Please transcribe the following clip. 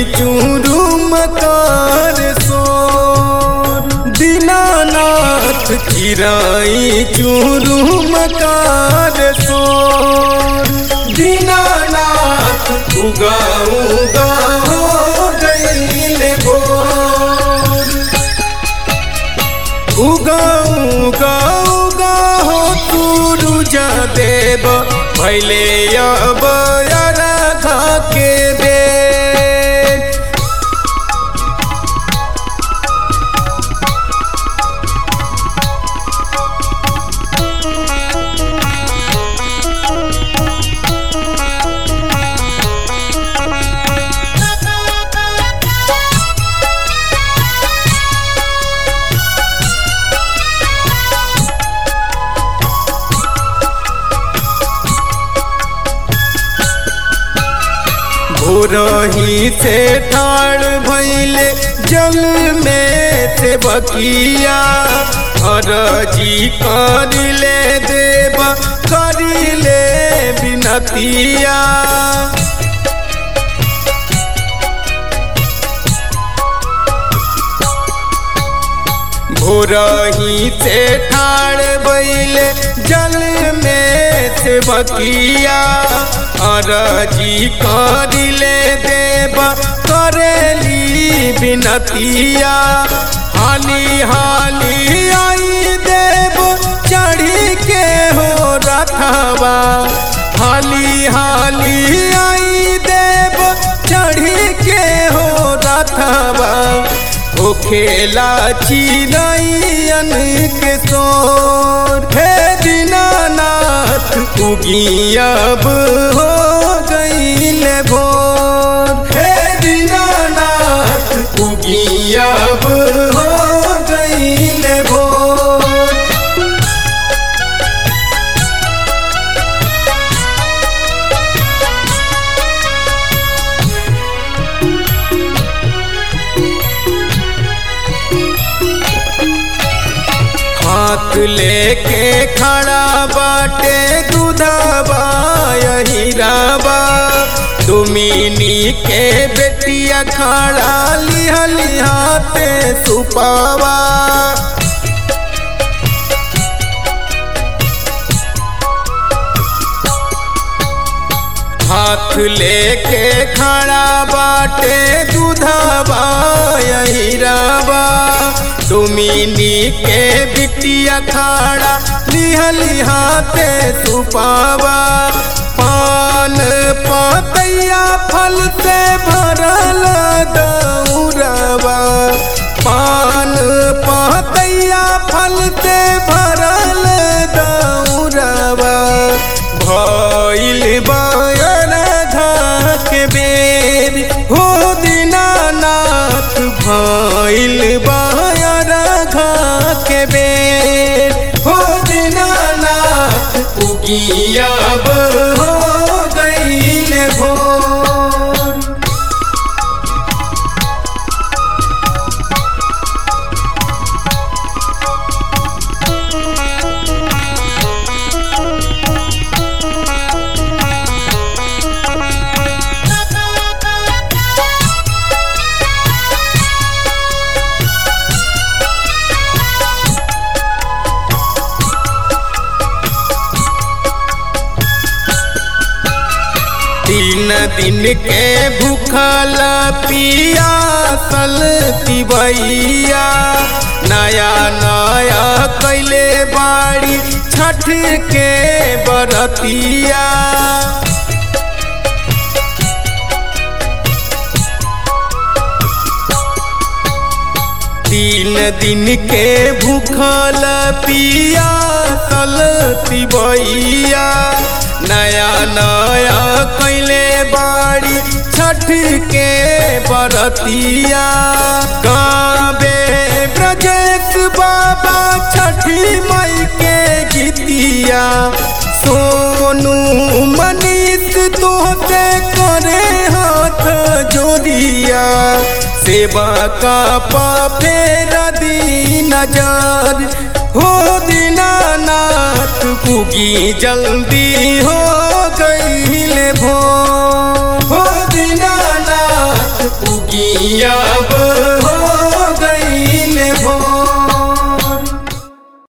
चूरुम कर सोर दीनानाथ चिराई चूरुम कर सोर दीनानाथ उगा उगा हो गईले भोर उगा उगा उगा हो सूरुज देव भैले अब अर्घा के बेर भोरही से ठाड़ भइले जल में से बकिया अरजी करिले देव करिले बिनतिया भोरही से ठाड़ भइले जल में से बकिया अरजी करिले देव करेली बिनतिया हाली हाली आई देव चढ़ी के हो रथवा हाली हाली आई देव चढ़ी के हो रथवा ओ खेला चिरैयन के सोर हे दीनानाथ उगी अब हो गईले भोर हे दीनानाथ उगी अब हो गईले भोर हाथ लेके खड़ा बाटे दूधबा हीराबा दुमिनी के बेटिया खड़ा लिहली हाथे सुपावा हाथ लेके खड़ा बाटे दूधबा हीराबा दुमिनी के बिटिया खाड़ा लिहली हाथे सुपावा पान पतैया फल से भरल दौरवा पान पतैया फल से भरल दौरवा भइल अर्घा के बेर हो दीनानाथ भइल अर्घा के बेर हो दीनानाथ उगी अब हो गईले भोर तीन दिन के भूखल पियासल तिवैया नया नया कैले बाड़ी छठ के बरतिया तीन दिन के भूखल पियासल तिवैया नया नया कैले बाड़ी छठ के बरतिया गावे ब्रजेश बाबा छठी मई के गीतिया सोनू मनीष तोहते करे हाथ जोड़िया सेवा का फेर दी नजर हो दीनानाथ उगी जल्दी हो गईले भोर हो दीनानाथ निमिया